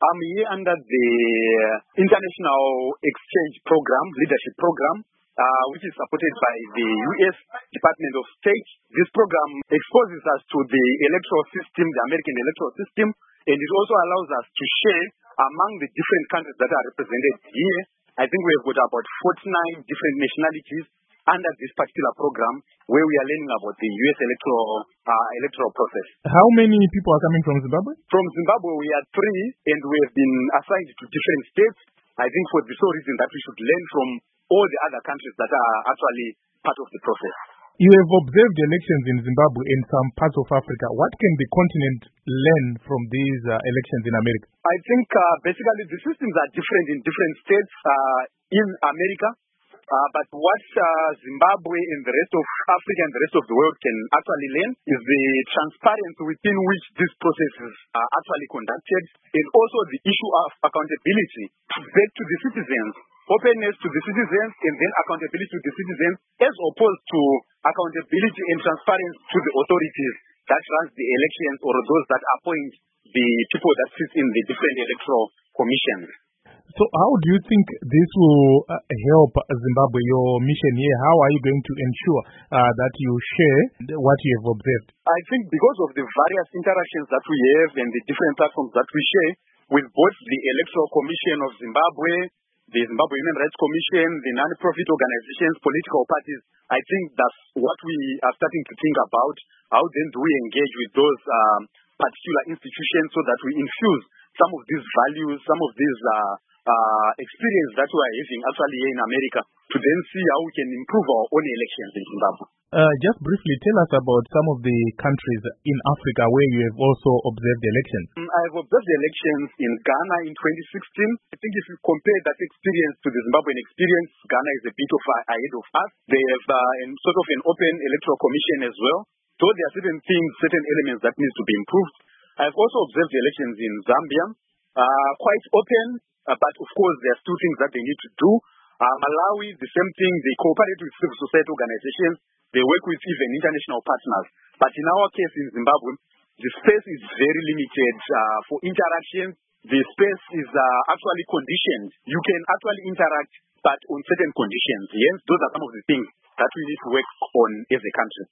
I'm here under the International Exchange Program, Leadership Program, which is supported by the U.S. Department of State. This program exposes us to the electoral system, the American electoral system, and it also allows us to share among the different countries that are represented here. I think we have got about 49 different nationalities under this particular program, where we are learning about the U.S. electoral process. How many people are coming from Zimbabwe? From Zimbabwe, we are 3, and we have been assigned to different states. I think for the sole reason that we should learn from all the other countries that are actually part of the process. You have observed elections in Zimbabwe and some parts of Africa. What can the continent learn from these elections in America? I think basically the systems are different in different states in America. But what Zimbabwe and the rest of Africa and the rest of the world can actually learn is the transparency within which these processes are actually conducted, and also the issue of accountability back to the citizens, openness to the citizens, and then accountability to the citizens, as opposed to accountability and transparency to the authorities that runs the elections or those that appoint the people that sit in the different electoral commissions. So how do you think this will help Zimbabwe, your mission here? How are you going to ensure that you share what you have observed? I think because of the various interactions that we have and the different platforms that we share with both the Electoral Commission of Zimbabwe, the Zimbabwe Human Rights Commission, the non-profit organizations, political parties, I think that's what we are starting to think about. How then do we engage with those particular institutions so that we infuse some of these values, some of these experience that we are having actually here in America, to then see how we can improve our own elections in Zimbabwe. Just briefly, tell us about some of the countries in Africa where you have also observed elections. I have observed the elections in Ghana in 2016. I think if you compare that experience to the Zimbabwean experience, Ghana is a bit of ahead of us. They have sort of an open electoral commission as well. So there are certain things, certain elements that need to be improved. I have also observed the elections in Zambia, quite open. But of course, there are still things that they need to do. Malawi, the same thing. They cooperate with civil society organizations. They work with even international partners. But in our case in Zimbabwe, the space is very limited for interaction. The space is actually conditioned. You can actually interact, but on certain conditions. Yes, those are some of the things that we need to work on as a country.